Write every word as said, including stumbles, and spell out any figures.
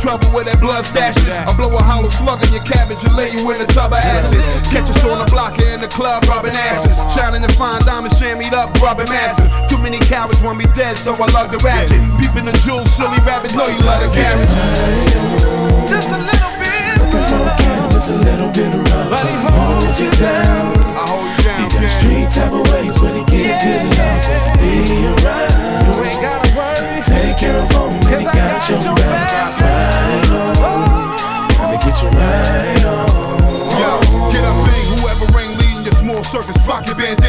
trouble with that blood stashes. I blow a hollow slug in your cabbage and lay you in a tub of acid. Catch us on the block here in the club, rubbing asses. Shining the fine diamonds, shammied up, rubbing masses. Too many cowards want me dead, so I love the ratchet. Peeping the jewels, silly rabbit, know you love the carriage. Just a little bit. Looking for a candle, just a little bit of love. But he hold you down. I hold you down, he got street type of ways, but he get yeah. good enough. Be around. You ain't gotta worry. Take care of home, and he got, got your back. Right on. Gotta get you right on. Yo, get up big, whoever ring leading your small circus, rock your bandana.